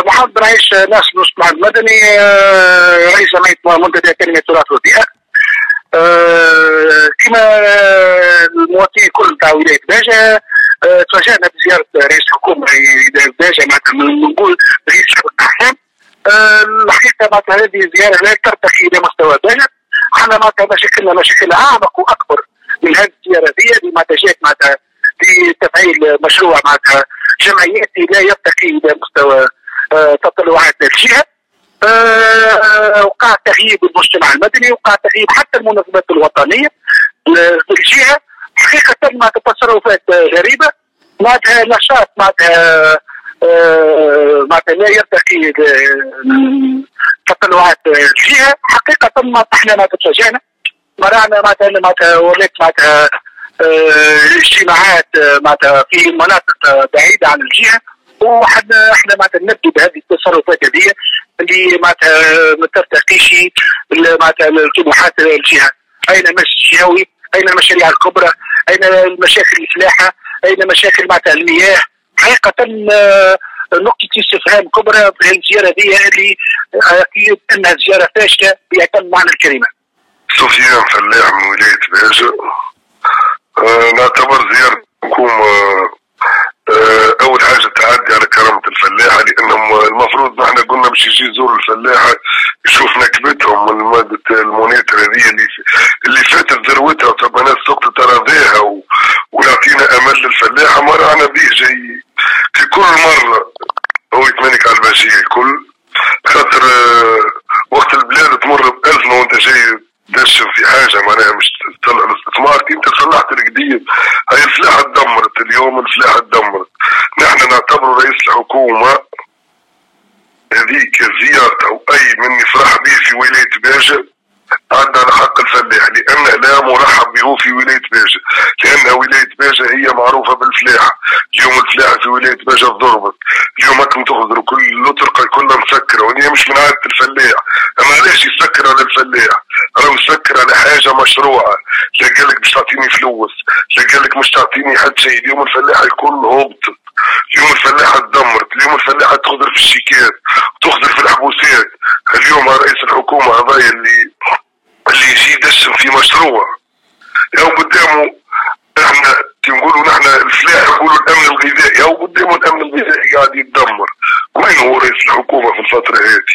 محمد بن عيش ناس المجتمع المدني، رئيس جمعية منتدى كلمة تراث وبيئة. كما المواطنين الكل نتاع ولاية باجة تواجهنا بزيارة رئيس الحكومة باجة معناتها نقول رئيس شعب الأحلام. الحقيقة معناتها هذه الزيارة لا ترتقي إلى مستوى باجة، احنا معناتها مشاكل أعمق وأكبر من هذه الزيارة دي معناتها جات معناتها لتفعيل مشروع معناتها جمعياتي لا يرتقي إلى مستوى تطلعات الجهة. وقع تغييب المجتمع المدني، وقع تغييب حتى المنظمات الوطنية بالجهة. حقيقة معناتها تصرفات غريبة، معناتها نشاط معناتها لا يرتقي تطلعات الجهة. حقيقة احنا معناتها تفاجئنا، مرعنا معناتها ولات معناتها اجتماعات معناتها في مناطق بعيدة عن الجهة، احنا معناتها نبدو بهذه التصرفات هذه اللي معناتها ما ترتقيش معناتها طموحات الجهه. اين المجلس الجهوي؟ اين المشاريع الكبرى؟ اين المشاكل الفلاحه؟ اين مشاكل معناتها المياه؟ حقيقه نقطه استفهام كبرى في الزياره دي اللي اكيد انها زياره فاشله بأتم معنى الكلمه. سفيان فلاح من ولايه باجة. نعتبر زياره الحكومه اول حاجه تعدي على كرامه الفلاحه، لانهم المفروض نحن قلنا باش يجي يزور الفلاحه يشوف نكبتهم من ماده المونيتر هذه اللي فاتت ذروتها وتبقى ناس سقطت اراضيها ويعطينا امل للفلاحه. ما رانا به جاي في كل مره هو يتمنك على البشير الكل، خاطر وقت البلاد تمر بازمه وانت جاي تدشن في حاجه معناها مش تطلع الاستثمار. انت صلحت القديم، هاي الفلاحه تدمرت اليوم، الفلاحه تدمرت. نحن نعتبر رئيس الحكومه هذيك زيارته او اي من يفرح به في ولايه باجة عدى على حق الفلاح، لانه لا مرحب به في ولايه باجة، لان ولايه باجة هي معروفه بالفلاحه. اليوم الفلاحه في ولايه باجة ضربت، اليوم انتم تخضروا كل الطرقه كلها مسكره، وهي مش من عاده الفلاح. اما علاش يسكر على الفلاح؟ راه مسكر على حاجه مشروعه، لا قال لك باش تعطيني فلوس، لا قال لك مش تعطيني حتى شيء. اليوم الفلاحه الكل هبطت، اليوم الفلاحه تدمرت، اليوم الفلاحه تخضر في الشيكات وتخضر في الحبوسات. اليوم رئيس الحكومه هذايا اللي يجي يدشن في مشروع او قدامه، احنا نقولوا نحن الفلاح يقولوا الامن الغذائي، او قدامه الامن الغذائي قاعد يتدمر. وين هو رئيس الحكومه في الفتره هذه؟